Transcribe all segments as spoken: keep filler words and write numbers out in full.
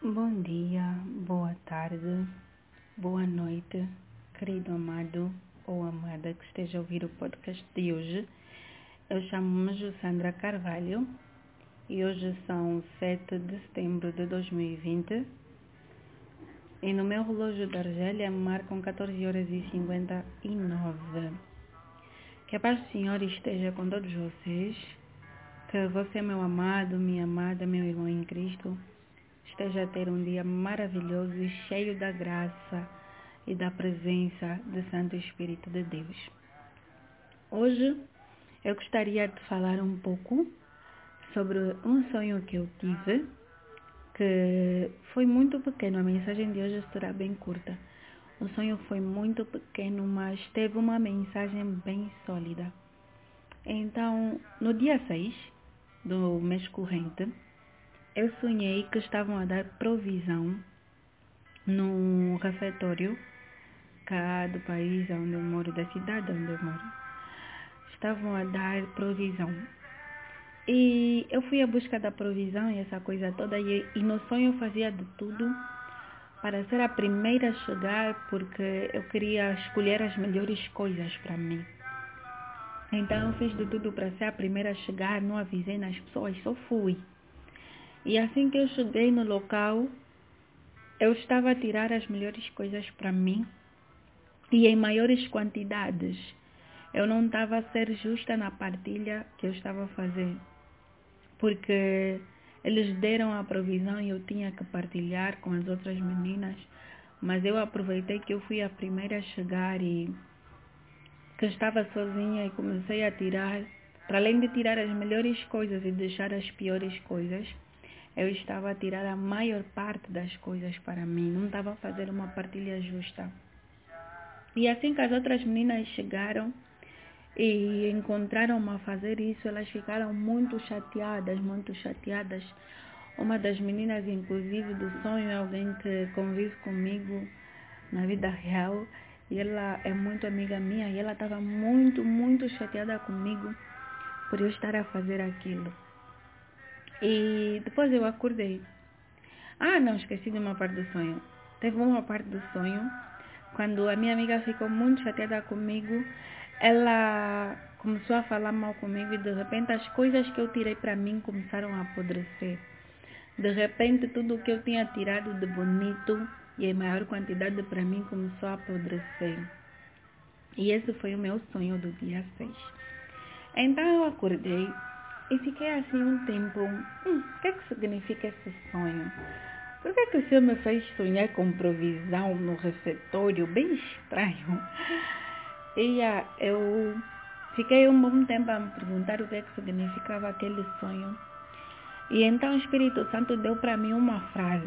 Bom dia, boa tarde, boa noite, querido amado ou amada que esteja a ouvir o podcast de hoje. Eu chamo-me Jussandra Carvalho e hoje são sete de setembro de dois mil e vinte e no meu relógio da Argélia marcam catorze horas e cinquenta e nove. Que a paz do Senhor esteja com todos vocês, que você, meu amado, minha amada, meu irmão em Cristo, esteja a ter um dia maravilhoso e cheio da graça e da presença do Santo Espírito de Deus. Hoje eu gostaria de falar um pouco sobre um sonho que eu tive, que foi muito pequeno. A mensagem de hoje será bem curta. O sonho foi muito pequeno, mas teve uma mensagem bem sólida. Então, no dia seis do mês corrente, eu sonhei que estavam a dar provisão no refeitório cá do país onde eu moro, da cidade onde eu moro. Estavam a dar provisão. E eu fui à busca da provisão e essa coisa toda. E, e no sonho eu fazia de tudo para ser a primeira a chegar, porque eu queria escolher as melhores coisas para mim. Então eu fiz de tudo para ser a primeira a chegar, não avisei nas pessoas, só fui. E assim que eu cheguei no local, eu estava a tirar as melhores coisas para mim e em maiores quantidades. Eu não estava a ser justa na partilha que eu estava a fazer, porque eles deram a provisão e eu tinha que partilhar com as outras meninas, mas eu aproveitei que eu fui a primeira a chegar e que estava sozinha e comecei a tirar, para além de tirar as melhores coisas e deixar as piores coisas, eu estava a tirar a maior parte das coisas para mim, não estava a fazer uma partilha justa. E assim que as outras meninas chegaram e encontraram-me a fazer isso, elas ficaram muito chateadas, muito chateadas. Uma das meninas, inclusive, do sonho é alguém que convive comigo na vida real. E ela é muito amiga minha e ela estava muito, muito chateada comigo por eu estar a fazer aquilo. E depois eu acordei. Ah, não, esqueci de uma parte do sonho. Teve uma parte do sonho, quando a minha amiga ficou muito chateada comigo, ela começou a falar mal comigo e de repente as coisas que eu tirei para mim começaram a apodrecer. De repente tudo o que eu tinha tirado de bonito e em maior quantidade para mim começou a apodrecer. E esse foi o meu sonho do dia seis. Então eu acordei e fiquei assim um tempo, hum, o que é que significa esse sonho? Por que, que o Senhor me fez sonhar com provisão no refeitório? Bem estranho. E uh, eu fiquei um bom tempo a me perguntar o que é que significava aquele sonho. E então o Espírito Santo deu para mim uma frase.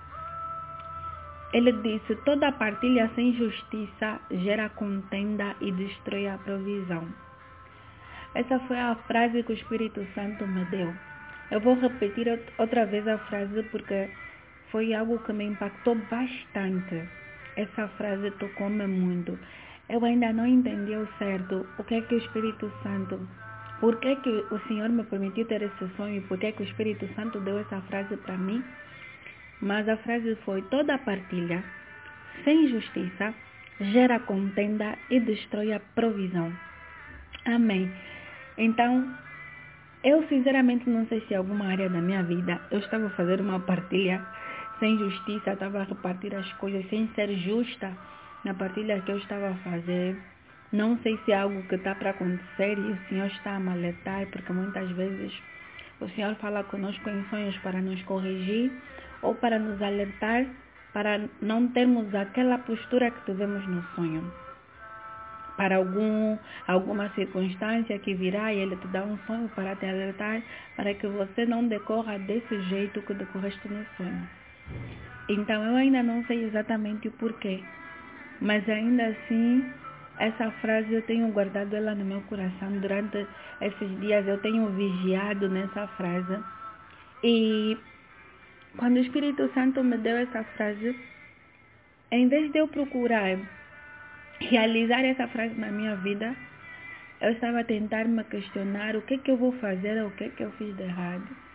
Ele disse: toda partilha sem justiça gera contenda e destrói a provisão. Essa foi a frase que o Espírito Santo me deu. Eu vou repetir outra vez a frase porque foi algo que me impactou bastante. Essa frase tocou-me muito. Eu ainda não entendi ao certo o que é que o Espírito Santo, por que que o Senhor me permitiu ter esse sonho e por que que o Espírito Santo deu essa frase para mim. Mas a frase foi: toda partilha sem justiça gera contenda e destrói a provisão. Amém. Então, eu sinceramente não sei se em alguma área da minha vida eu estava a fazer uma partilha sem justiça, estava a repartir as coisas sem ser justa na partilha que eu estava a fazer. Não sei se é algo que está para acontecer e o Senhor está a me alertar, porque muitas vezes o Senhor fala conosco em sonhos para nos corrigir ou para nos alertar, para não termos aquela postura que tivemos no sonho. Para algum, alguma circunstância que virá e Ele te dá um sonho para te alertar, para que você não decorra desse jeito que decorreste no sonho. Então eu ainda não sei exatamente o porquê, mas ainda assim essa frase eu tenho guardado ela no meu coração. Durante esses dias eu tenho vigiado nessa frase. E quando o Espírito Santo me deu essa frase, em vez de eu procurar realizar essa frase na minha vida, eu estava a tentar me questionar o que que eu vou fazer ou o que que eu fiz de errado.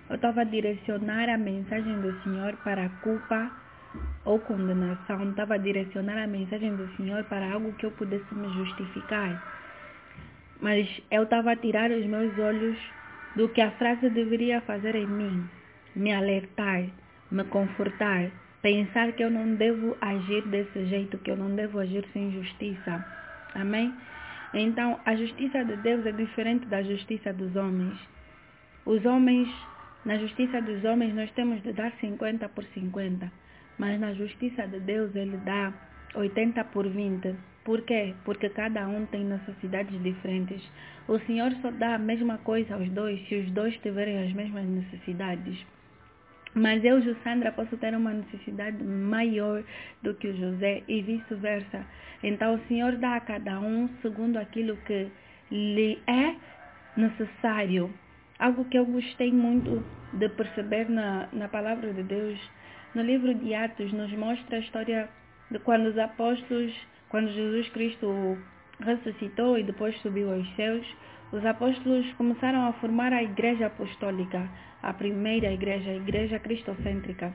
eu estava a direcionar a mensagem do Senhor para a culpa ou condenação, estava a direcionar a mensagem do Senhor para algo que eu pudesse me justificar. Mas eu estava a tirar os meus olhos do que a frase deveria fazer em mim, me alertar, me confortar, pensar que eu não devo agir desse jeito, que eu não devo agir sem justiça. Amém? Então, a justiça de Deus é diferente da justiça dos homens. Os homens, na justiça dos homens, nós temos de dar cinquenta por cinquenta. Mas na justiça de Deus, Ele dá oitenta por vinte. Por quê? Porque cada um tem necessidades diferentes. O Senhor só dá a mesma coisa aos dois, se os dois tiverem as mesmas necessidades. Mas eu, Jussandra, posso ter uma necessidade maior do que o José e vice-versa. Então o Senhor dá a cada um segundo aquilo que lhe é necessário. Algo que eu gostei muito de perceber na, na palavra de Deus, no livro de Atos, nos mostra a história de quando os apóstolos, quando Jesus Cristo ressuscitou e depois subiu aos céus, os apóstolos começaram a formar a igreja apostólica, a primeira igreja, a igreja cristocêntrica.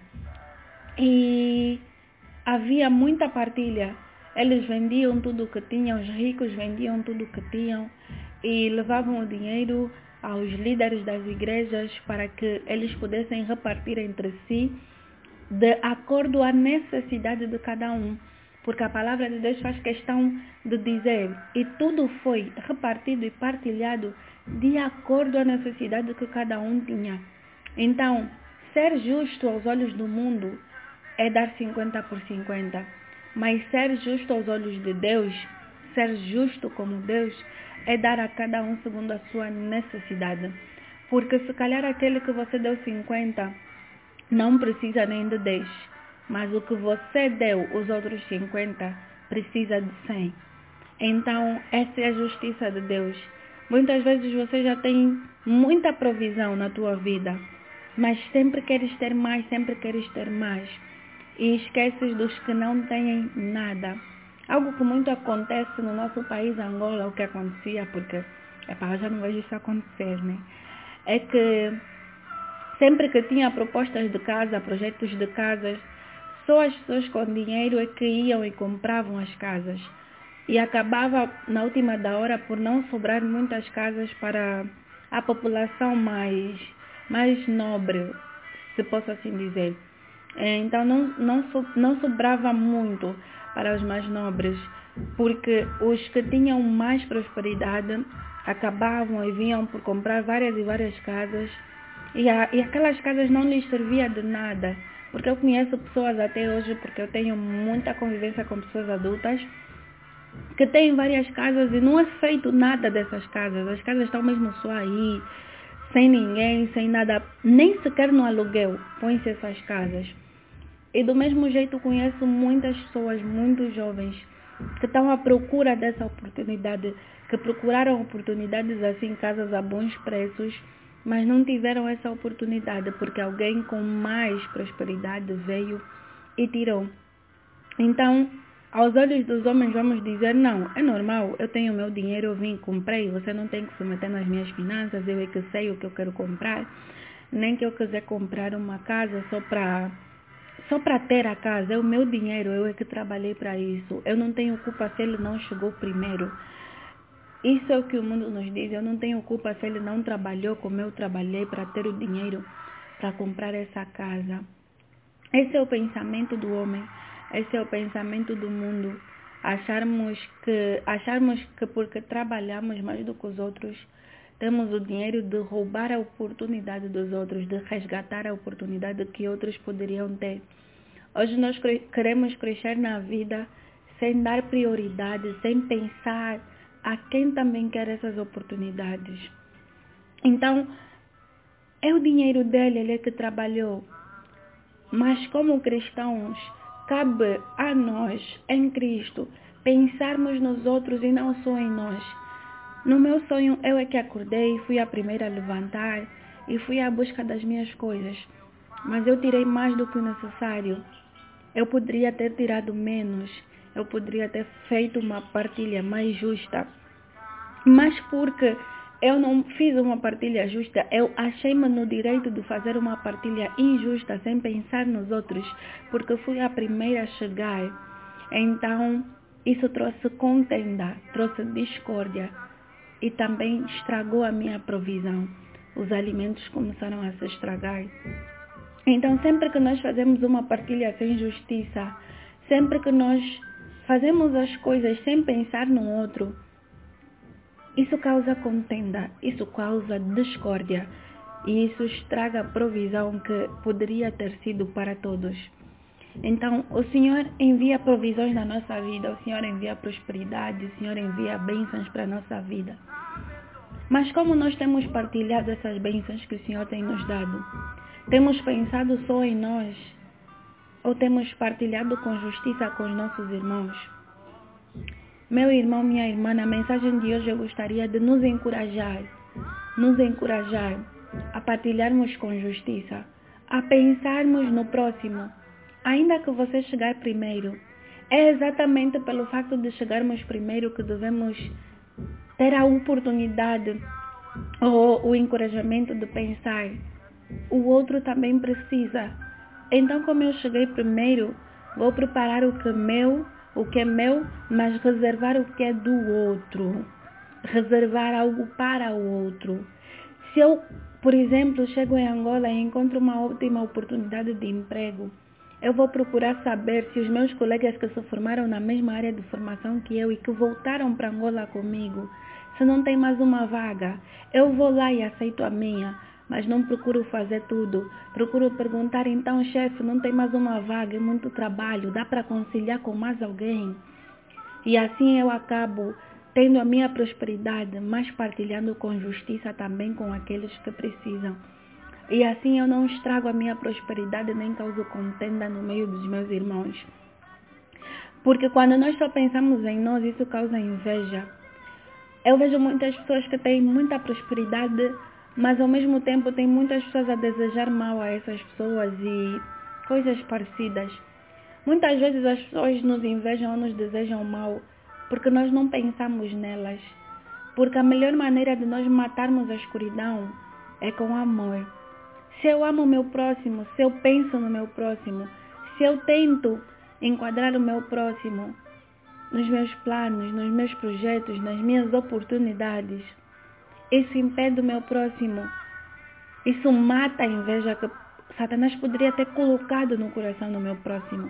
E havia muita partilha. Eles vendiam tudo o que tinham, os ricos vendiam tudo o que tinham e levavam o dinheiro aos líderes das igrejas para que eles pudessem repartir entre si de acordo à necessidade de cada um. Porque a palavra de Deus faz questão de dizer, e tudo foi repartido e partilhado de acordo à necessidade que cada um tinha. Então, ser justo aos olhos do mundo é dar cinquenta por cinquenta. Mas ser justo aos olhos de Deus, ser justo como Deus, é dar a cada um segundo a sua necessidade. Porque se calhar aquele que você deu cinquenta não precisa nem de dez. Mas o que você deu, os outros cinquenta, precisa de cem. Então, essa é a justiça de Deus. Muitas vezes você já tem muita provisão na tua vida, mas sempre queres ter mais, sempre queres ter mais. E esqueces dos que não têm nada. Algo que muito acontece no nosso país, Angola, o que acontecia, porque epa, eu já não vejo isso acontecer, né? É que sempre que tinha propostas de casa, projetos de casas, só as pessoas com dinheiro é que iam e compravam as casas. E acabava, na última da hora, por não sobrar muitas casas para a população mais, mais nobre, se posso assim dizer. Então não, não, so, não sobrava muito para os mais nobres, porque os que tinham mais prosperidade acabavam e vinham por comprar várias e várias casas. E, a, e aquelas casas não lhes servia de nada. Porque eu conheço pessoas até hoje, porque eu tenho muita convivência com pessoas adultas, que têm várias casas e não é feito nada dessas casas. As casas estão mesmo só aí, sem ninguém, sem nada, nem sequer no aluguel põem-se essas casas. E do mesmo jeito conheço muitas pessoas, muito jovens, que estão à procura dessa oportunidade, que procuraram oportunidades assim, casas a bons preços, mas não tiveram essa oportunidade porque alguém com mais prosperidade veio e tirou. Então, aos olhos dos homens vamos dizer, não, é normal, eu tenho meu dinheiro, eu vim e comprei, você não tem que se meter nas minhas finanças, eu é que sei o que eu quero comprar, nem que eu quiser comprar uma casa só para só para ter a casa, é o meu dinheiro, eu é que trabalhei para isso, eu não tenho culpa se ele não chegou primeiro. Isso é o que o mundo nos diz. Eu não tenho culpa se ele não trabalhou como eu trabalhei para ter o dinheiro para comprar essa casa. Esse é o pensamento do homem. Esse é o pensamento do mundo. Acharmos que, acharmos que porque trabalhamos mais do que os outros, temos o dinheiro de roubar a oportunidade dos outros, de resgatar a oportunidade que outros poderiam ter. Hoje nós queremos crescer na vida sem dar prioridade, sem pensar a quem também quer essas oportunidades. Então, é o dinheiro dele, ele é que trabalhou. Mas como cristãos, cabe a nós, em Cristo, pensarmos nos outros e não só em nós. No meu sonho, eu é que acordei, fui a primeira a levantar e fui à busca das minhas coisas. Mas eu tirei mais do que o necessário. Eu poderia ter tirado menos. Eu poderia ter feito uma partilha mais justa. Mas porque eu não fiz uma partilha justa, eu achei-me no direito de fazer uma partilha injusta sem pensar nos outros, porque fui a primeira a chegar. Então, isso trouxe contenda, trouxe discórdia e também estragou a minha provisão. Os alimentos começaram a se estragar. Então, sempre que nós fazemos uma partilha sem justiça, sempre que nós fazemos as coisas sem pensar no outro, isso causa contenda, isso causa discórdia e isso estraga a provisão que poderia ter sido para todos. Então, o Senhor envia provisões na nossa vida, o Senhor envia prosperidade, o Senhor envia bênçãos para a nossa vida. Mas como nós temos partilhado essas bênçãos que o Senhor tem nos dado? Temos pensado só em nós? Ou temos partilhado com justiça com os nossos irmãos? Meu irmão, minha irmã, na mensagem de hoje eu gostaria de nos encorajar, nos encorajar a partilharmos com justiça, a pensarmos no próximo. Ainda que você chegar primeiro, é exatamente pelo fato de chegarmos primeiro que devemos ter a oportunidade ou o encorajamento de pensar. O outro também precisa. Então, como eu cheguei primeiro, vou preparar o que é meu, o que é meu, mas reservar o que é do outro. Reservar algo para o outro. Se eu, por exemplo, chego em Angola e encontro uma ótima oportunidade de emprego, eu vou procurar saber se os meus colegas que se formaram na mesma área de formação que eu e que voltaram para Angola comigo, se não tem mais uma vaga, eu vou lá e aceito a minha, mas não procuro fazer tudo. Procuro perguntar, então, chefe, não tem mais uma vaga, é muito trabalho, dá para conciliar com mais alguém? E assim eu acabo tendo a minha prosperidade, mas partilhando com justiça também com aqueles que precisam. E assim eu não estrago a minha prosperidade nem causo contenda no meio dos meus irmãos. Porque quando nós só pensamos em nós, isso causa inveja. Eu vejo muitas pessoas que têm muita prosperidade, mas ao mesmo tempo tem muitas pessoas a desejar mal a essas pessoas e coisas parecidas. Muitas vezes as pessoas nos invejam ou nos desejam mal porque nós não pensamos nelas. Porque a melhor maneira de nós matarmos a escuridão é com amor. Se eu amo o meu próximo, se eu penso no meu próximo, se eu tento enquadrar o meu próximo nos meus planos, nos meus projetos, nas minhas oportunidades, isso impede o meu próximo. Isso mata a inveja que Satanás poderia ter colocado no coração do meu próximo.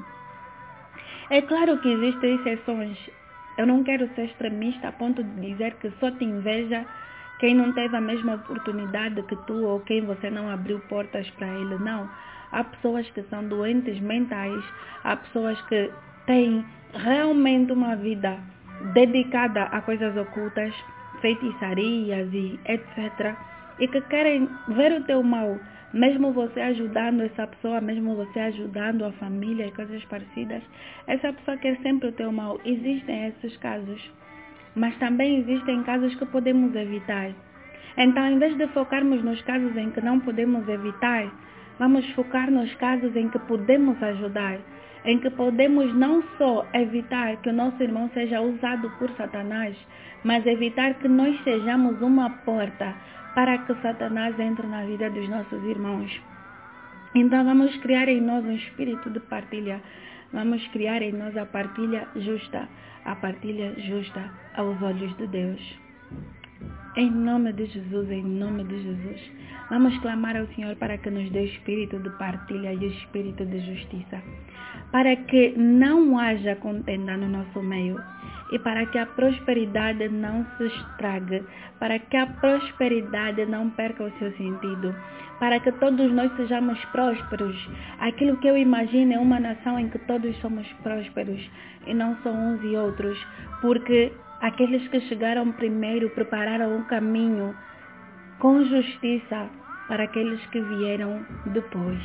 É claro que existem exceções. Eu não quero ser extremista a ponto de dizer que só te inveja quem não teve a mesma oportunidade que tu ou quem você não abriu portas para ele. Não. Há pessoas que são doentes mentais, há pessoas que têm realmente uma vida dedicada a coisas ocultas, feitiçarias e etcétera. E que querem ver o teu mal, mesmo você ajudando essa pessoa, mesmo você ajudando a família e coisas parecidas, essa pessoa quer sempre o teu mal. Existem esses casos. Mas também existem casos que podemos evitar. Então, em vez de focarmos nos casos em que não podemos evitar, vamos focar nos casos em que podemos ajudar, em que podemos não só evitar que o nosso irmão seja usado por Satanás, mas evitar que nós sejamos uma porta para que Satanás entre na vida dos nossos irmãos. Então, vamos criar em nós um espírito de partilha. Vamos criar em nós a partilha justa, a partilha justa aos olhos de Deus. Em nome de Jesus, em nome de Jesus, vamos clamar ao Senhor para que nos dê espírito de partilha e espírito de justiça, para que não haja contenda no nosso meio e para que a prosperidade não se estrague, para que a prosperidade não perca o seu sentido, para que todos nós sejamos prósperos. Aquilo que eu imagino é uma nação em que todos somos prósperos e não só uns e outros, porque aqueles que chegaram primeiro prepararam o caminho com justiça para aqueles que vieram depois.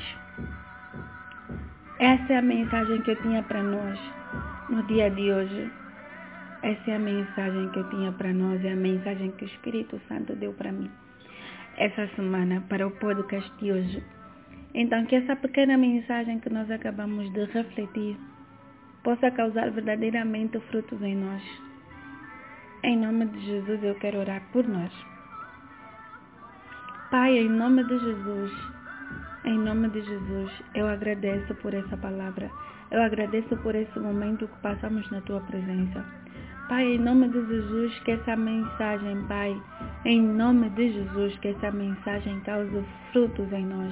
Essa é a mensagem que eu tinha para nós no dia de hoje. Essa é a mensagem que eu tinha para nós, é a mensagem que o Espírito Santo deu para mim essa semana para o podcast de hoje. Então, que essa pequena mensagem que nós acabamos de refletir possa causar verdadeiramente frutos em nós. Em nome de Jesus, eu quero orar por nós. Pai, em nome de Jesus, em nome de Jesus, eu agradeço por essa palavra. Eu agradeço por esse momento que passamos na Tua presença. Pai, em nome de Jesus, que essa mensagem, Pai, em nome de Jesus, que essa mensagem cause frutos em nós.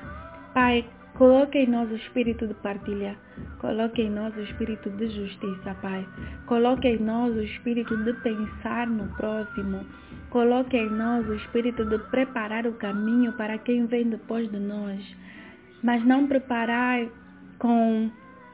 Pai, coloque em nós o espírito de partilha. Coloque em nós o espírito de justiça, Pai. Coloque em nós o espírito de pensar no próximo. Coloque em nós o espírito de preparar o caminho para quem vem depois de nós. Mas não preparar com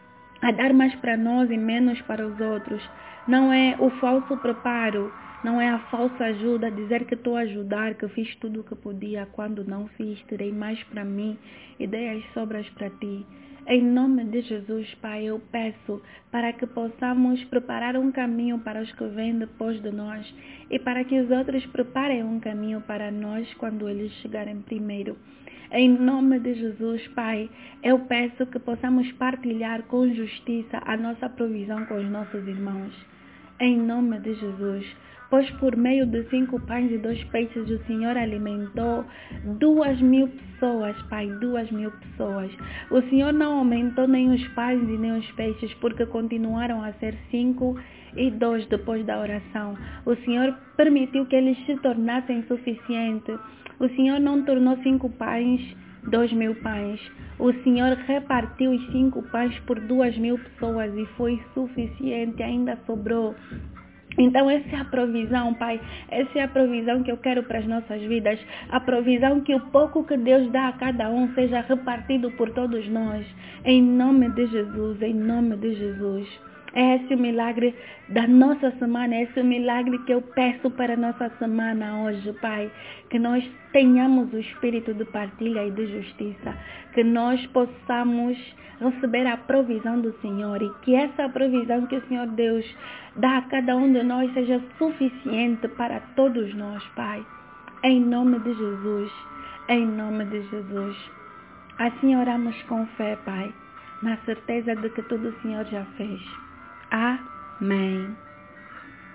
a dar mais para nós e menos para os outros. Não é o falso preparo, não é a falsa ajuda, dizer que estou a ajudar, que fiz tudo o que podia, quando não fiz, tirei mais para mim e dei as sobras para ti. Em nome de Jesus, Pai, eu peço para que possamos preparar um caminho para os que vêm depois de nós e para que os outros preparem um caminho para nós quando eles chegarem primeiro. Em nome de Jesus, Pai, eu peço que possamos partilhar com justiça a nossa provisão com os nossos irmãos. Em nome de Jesus, pois por meio de cinco pães e dois peixes o Senhor alimentou duas mil pessoas, Pai, duas mil pessoas. O Senhor não aumentou nem os pães e nem os peixes, porque continuaram a ser cinco e dois depois da oração. O Senhor permitiu que eles se tornassem suficientes. O Senhor não tornou cinco pães, dois mil pães. O Senhor repartiu os cinco pães por duas mil pessoas e foi suficiente, ainda sobrou. Então essa é a provisão, Pai, essa é a provisão que eu quero para as nossas vidas, a provisão que o pouco que Deus dá a cada um seja repartido por todos nós, em nome de Jesus, em nome de Jesus. É esse o milagre da nossa semana, é esse o milagre que eu peço para a nossa semana hoje, Pai. Que nós tenhamos o espírito de partilha e de justiça. Que nós possamos receber a provisão do Senhor e que essa provisão que o Senhor Deus dá a cada um de nós seja suficiente para todos nós, Pai. Em nome de Jesus, em nome de Jesus. Assim oramos com fé, Pai, na certeza de que tudo o Senhor já fez. Amém.